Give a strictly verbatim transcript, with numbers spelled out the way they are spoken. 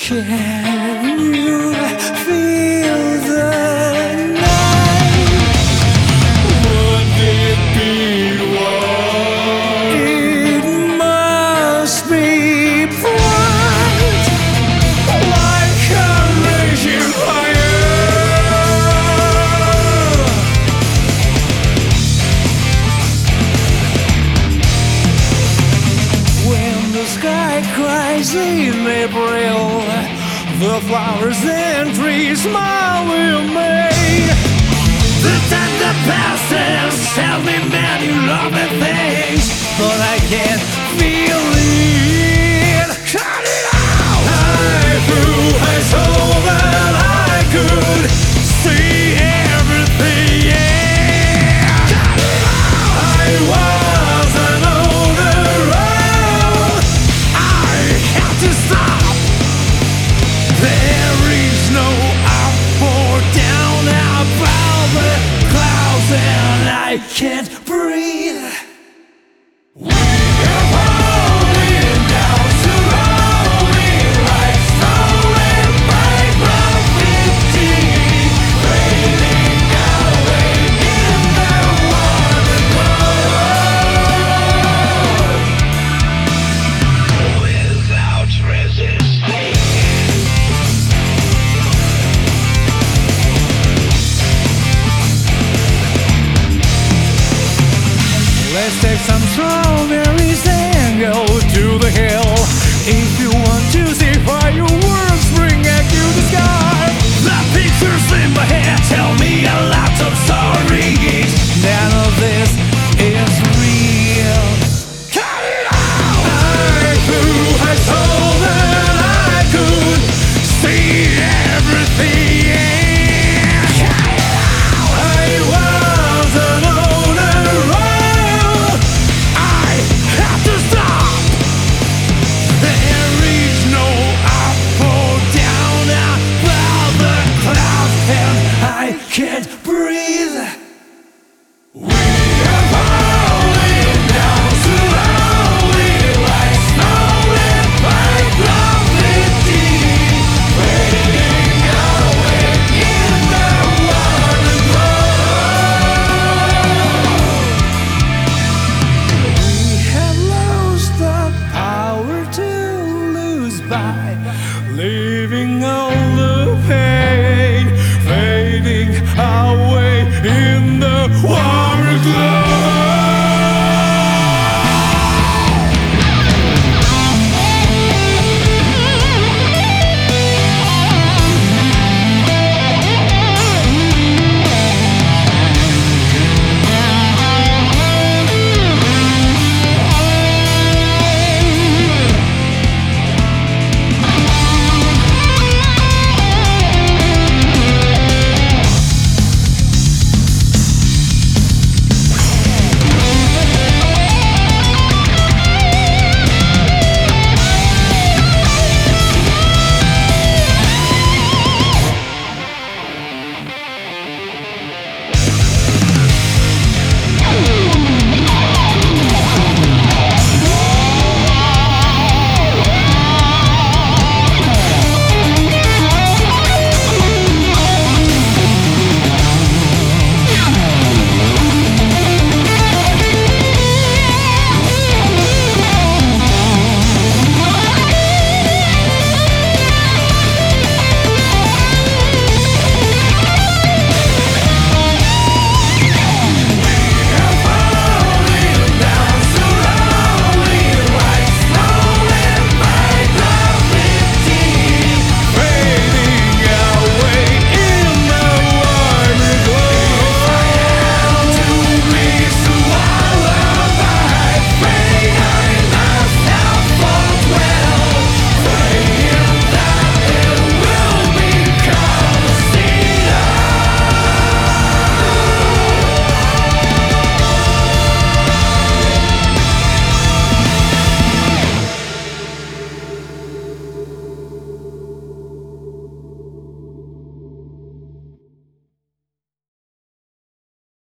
Can you feel the night? Would it be what? It must be bright, like a raging fire. When the sky cries in April, the flowers and trees smile with me. The time that passes tells me many lovely things, but I can't feel it. Cut it out! I threw I told that I could see everything. Yeah. Cut it out! I wasn't on the road. I had to stop. There is no up or down above the clouds, and I can't breathe. We are falling down slowly, like snow and bright graffiti, fading away in the water glow. Without resisting. Let's take some strawberries and go to the hill. If you want to see fireworks bring out to the sky. The pictures in my head tell me a lot of stories. None of this is real. Cut it out! I threw I told that I could see everything. Cut it out! I wasn't on a road. I have to stop. There is no up or down above the clouds, and I can't breathe. We are falling down slowly, like snow and bright graffiti, fading away in the water glow. We have lost the power to lose by living on.